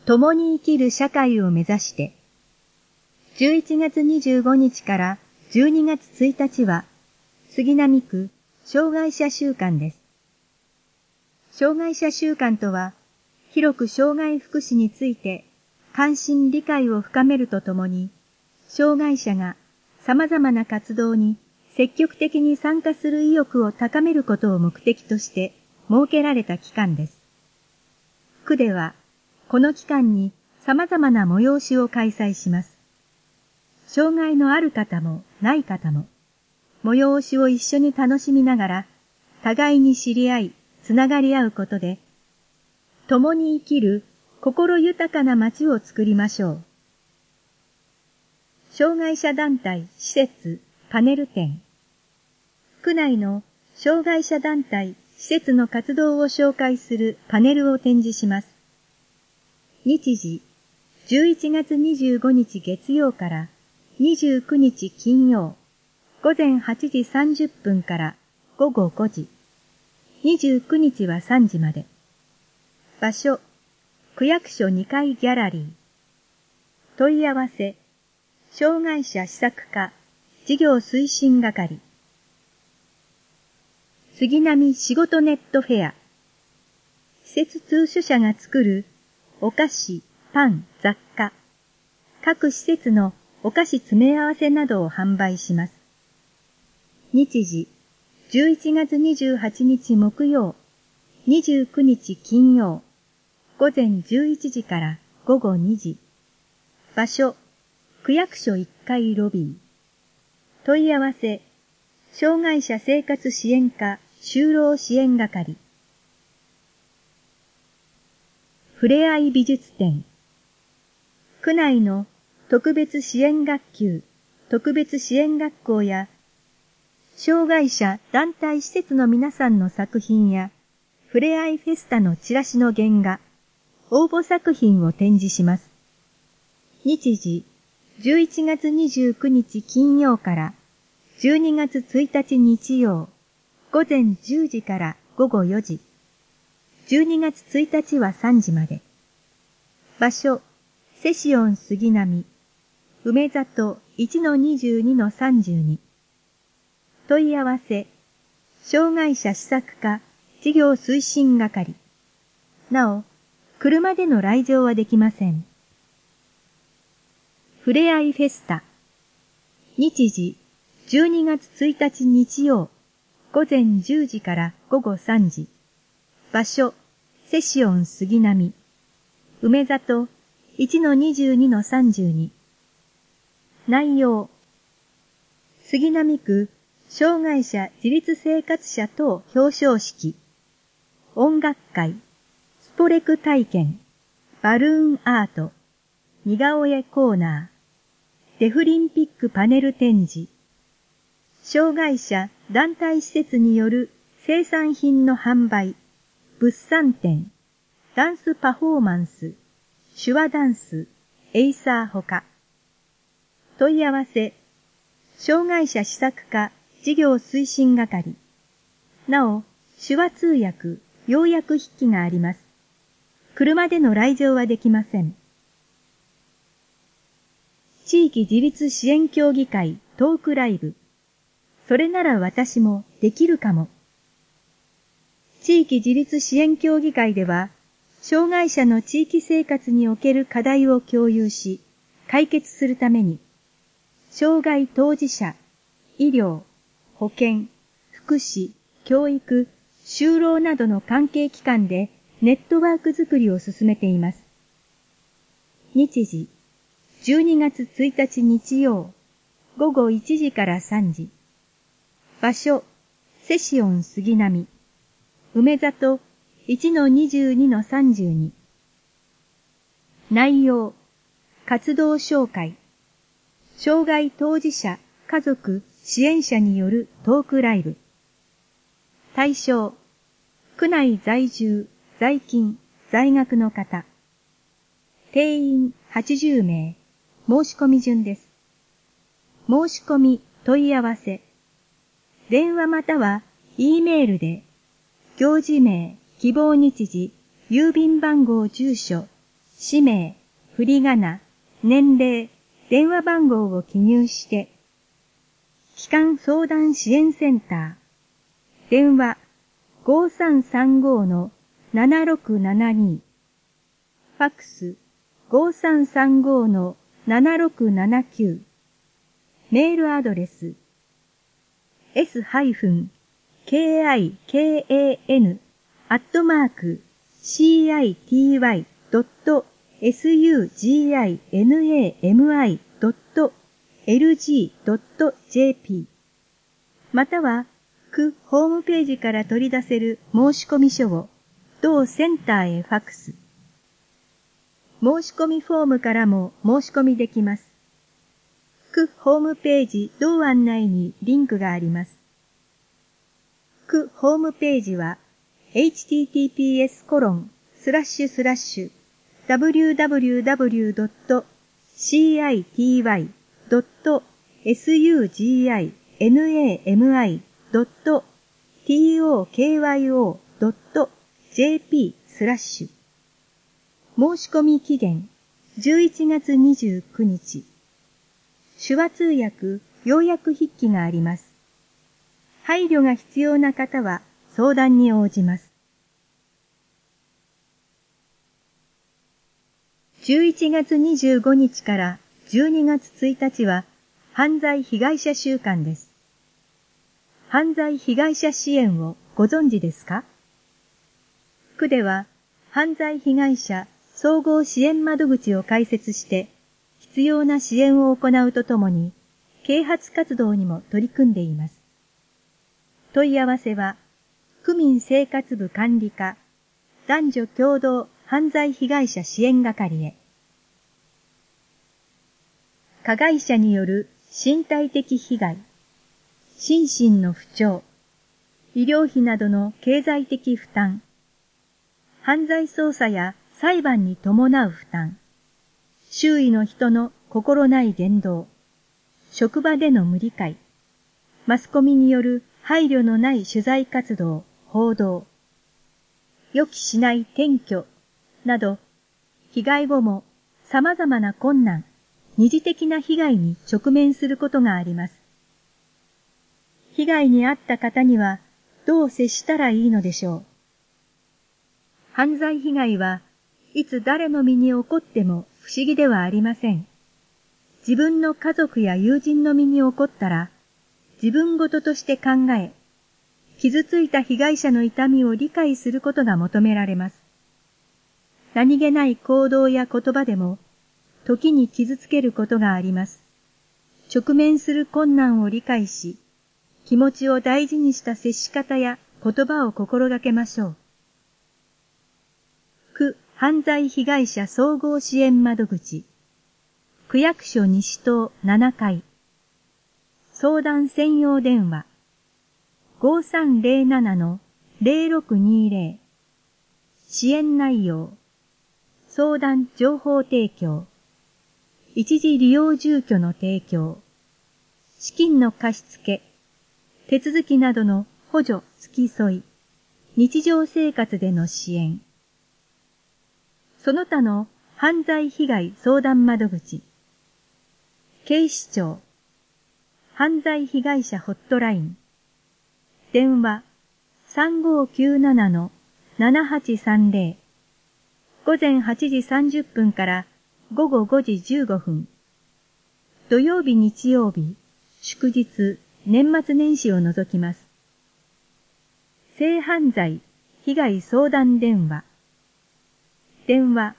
共に生きる社会を目指して、11月25日から12月1日は、杉並区障害者週間です。障害者週間とは、広く障害福祉について関心理解を深めるとともに、障害者が様々な活動に積極的に参加する意欲を高めることを目的として設けられた期間です。区では、この期間に様々な催しを開催します。障害のある方もない方も、催しを一緒に楽しみながら、互いに知り合い、つながり合うことで、共に生きる心豊かな街を作りましょう。障害者団体施設パネル展。区内の障害者団体施設の活動を紹介するパネルを展示します。日時、11月25日月曜から29日金曜、午前8時30分から午後5時、29日は3時まで。場所、区役所2階ギャラリー。問い合わせ、障害者施策課事業推進係。杉並仕事ネットフェア。施設通所者が作るお菓子、パン、雑貨。各施設のお菓子詰め合わせなどを販売します。日時、11月28日木曜、29日金曜、午前11時から午後2時。場所、区役所1階ロビー。問い合わせ、障害者生活支援課就労支援係。ふれあい美術展。区内の特別支援学級、特別支援学校や、障害者団体施設の皆さんの作品や、ふれあいフェスタのチラシの原画、応募作品を展示します。日時、11月29日金曜から12月1日日曜、午前10時から午後4時、12月1日は3時まで。場所、セシオン杉並、梅里 1-22-32。問い合わせ、障害者施策課事業推進係。なお、車での来場はできません。ふれあいフェスタ。日時、12月1日日曜、午前10時から午後3時。場所、セシオン杉並。梅里 1-22-32。内容、杉並区障害者自立生活者等表彰式。音楽会、スポレク体験、バルーンアート、似顔絵コーナー、デフリンピックパネル展示、障害者団体施設による生産品の販売、物産展、ダンスパフォーマンス、手話ダンス、エイサーほか。問い合わせ、障害者施策課事業推進係。なお、手話通訳、要約筆記があります。車での来場はできません。地域自立支援協議会トークライブ。それなら私もできるかも。地域自立支援協議会では、障害者の地域生活における課題を共有し、解決するために、障害当事者、医療、保健、福祉、教育、就労などの関係機関でネットワークづくりを進めています。日時、12月1日日曜、午後1時から3時。場所、セシオン杉並。梅里 1-22-32。内容、活動紹介。障害当事者、家族、支援者によるトークライブ。対象、区内在住、在勤、在学の方。定員80名。申し込み順です。申し込み、問い合わせ。電話または E メールで、行事名、希望日時、郵便番号住所、 氏名、振り仮名、年齢、電話番号を記入して、機関相談支援センター、電話 5335-7672、ファックス 5335-7679、メールアドレス s-kan@citi.suginami.lg.jp または、区ホームページから取り出せる申込書を同センターへファックス。申し込みフォームからも申し込みできます。区ホームページ同案内にリンクがあります。区ホームページは https://www.citi.suginami.tokyo.jp/ 申し込み期限11月29日。手話通訳、要約筆記があります。配慮が必要な方は相談に応じます。11月25日から12月1日は犯罪被害者週間です。犯罪被害者支援をご存知ですか？区では犯罪被害者総合支援窓口を開設して必要な支援を行うとともに啓発活動にも取り組んでいます。問い合わせは区民生活部管理課男女共同犯罪被害者支援係へ。加害者による身体的被害、心身の不調、医療費などの経済的負担、犯罪捜査や裁判に伴う負担、周囲の人の心ない言動、職場での無理解、マスコミによる配慮のない取材活動、報道、予期しない転居など、被害後も様々な困難、二次的な被害に直面することがあります。被害に遭った方にはどう接したらいいのでしょう。犯罪被害はいつ誰の身に起こっても不思議ではありません。自分の家族や友人の身に起こったら、自分事として考え、傷ついた被害者の痛みを理解することが求められます。何気ない行動や言葉でも、時に傷つけることがあります。直面する困難を理解し、気持ちを大事にした接し方や言葉を心がけましょう。区犯罪被害者総合支援窓口、区役所西棟7階、相談専用電話、5307-0620、支援内容、相談情報提供、一時利用住居の提供、資金の貸付、手続きなどの補助付き添い、日常生活での支援、その他の犯罪被害相談窓口、警視庁、犯罪被害者ホットライン、電話3597-7830、午前8時30分から午後5時15分、土曜日日曜日、祝日、年末年始を除きます。性犯罪被害相談電話、電話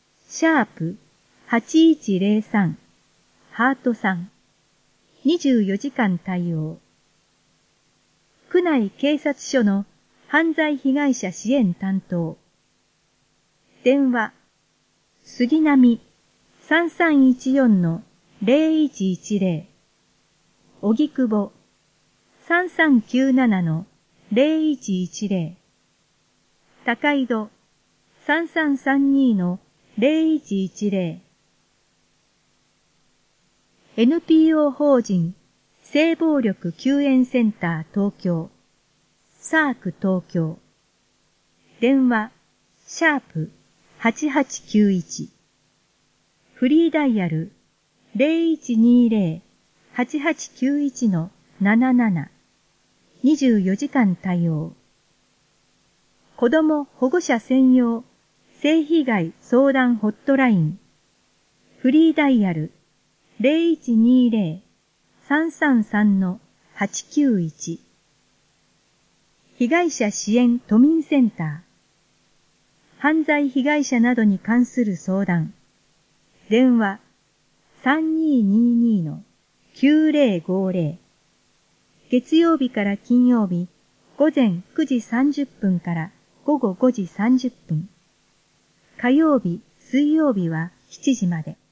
#8103ハート3、24時間対応。区内警察署の犯罪被害者支援担当。電話杉並3314-0110、荻窪3397-0110、高井戸3332-0110、NPO 法人性暴力救援センター東京、サーク東京、電話#8891 フリーダイヤル 0120-8891-77 24時間対応。子ども保護者専用性被害相談ホットラインフリーダイヤル 0120-333-891 被害者支援都民センター犯罪被害者などに関する相談電話 3222-9050 月曜日から金曜日午前9時30分から午後5時30分火曜日、水曜日は7時まで。